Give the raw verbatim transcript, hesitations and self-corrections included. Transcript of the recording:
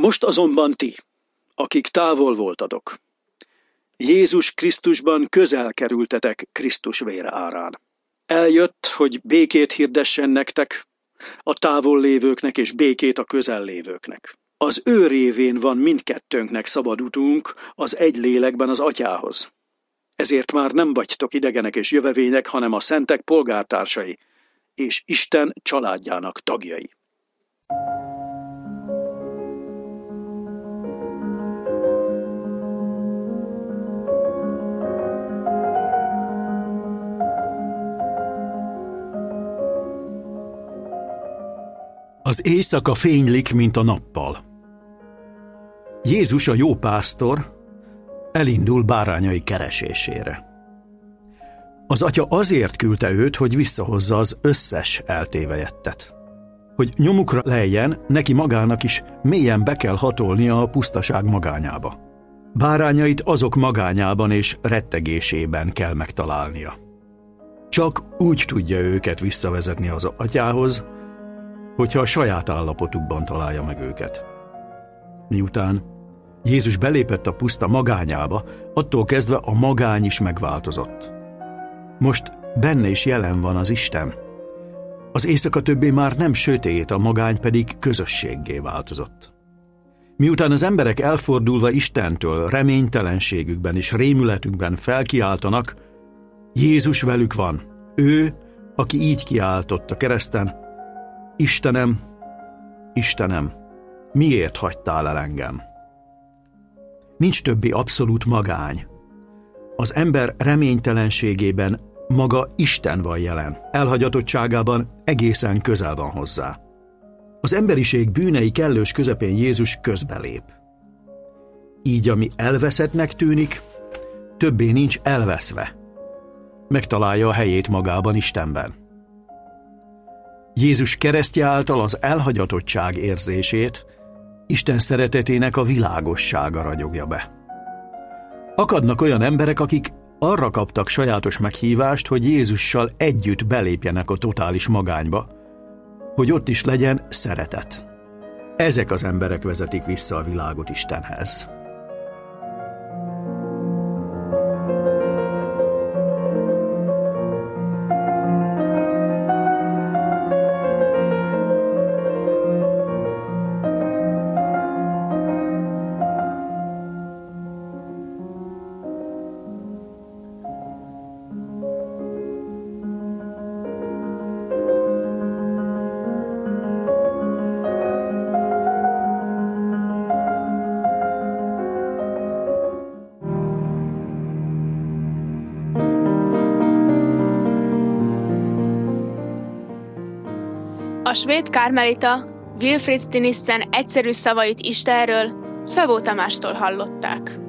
Most azonban ti, akik távol voltatok, Jézus Krisztusban közel kerültetek Krisztus vére árán. Eljött, hogy békét hirdessen nektek, a távol lévőknek és békét a közel lévőknek. Az ő révén van mindkettőnknek szabad utunk az egy lélekben az Atyához. Ezért már nem vagytok idegenek és jövevények, hanem a szentek polgártársai, és Isten családjának tagjai. Az éjszaka fénylik, mint a nappal. Jézus, a jó pásztor, elindul bárányai keresésére. Az Atya azért küldte őt, hogy visszahozza az összes eltévejettet. Hogy nyomukra lejjen, neki magának is mélyen be kell hatolnia a pusztaság magányába. Bárányait azok magányában és rettegésében kell megtalálnia. Csak úgy tudja őket visszavezetni az Atyához, hogyha a saját állapotukban találja meg őket. Miután Jézus belépett a puszta magányába, attól kezdve a magány is megváltozott. Most benne is jelen van az Isten. Az éjszaka többé már nem sötét, a magány pedig közösséggé változott. Miután az emberek elfordulva Istentől reménytelenségükben és rémületükben felkiáltanak, Jézus velük van. Ő, aki így kiáltott a kereszten: Istenem, Istenem, miért hagytál el engem? Nincs többi abszolút magány. Az ember reménytelenségében maga Isten van jelen, elhagyatottságában egészen közel van hozzá. Az emberiség bűnei kellős közepén Jézus közbelép. Így, ami elveszettnek tűnik, többé nincs elveszve. Megtalálja a helyét magában, Istenben. Jézus keresztje által az elhagyatottság érzését Isten szeretetének a világossága ragyogja be. Akadnak olyan emberek, akik arra kaptak sajátos meghívást, hogy Jézussal együtt belépjenek a totális magányba, hogy ott is legyen szeretet. Ezek az emberek vezetik vissza a világot Istenhez. A svéd kármelita Wilfrid Stinissen egyszerű szavait Istenről Szabó Tamástól hallották.